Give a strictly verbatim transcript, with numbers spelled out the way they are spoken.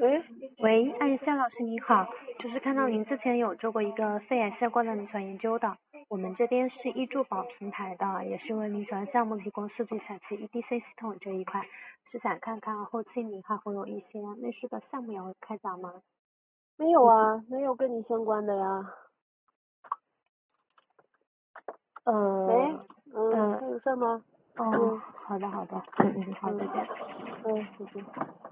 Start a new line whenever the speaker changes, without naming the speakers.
喂
喂，艾夏老师您好，就是看到您之前有做过一个肺癌相关的临床研究的，我们这边是易助保平台的，也是为临床项目提供数据采集 E D C 系统这一块，是想看看后期您还会有一些类似的项目要开展吗？
没有啊，没有跟你相关的呀。
呃，
喂，嗯，
呃，
还有事儿吗？
哦，
嗯
好的好的，嗯嗯，好，再见。
嗯，再见。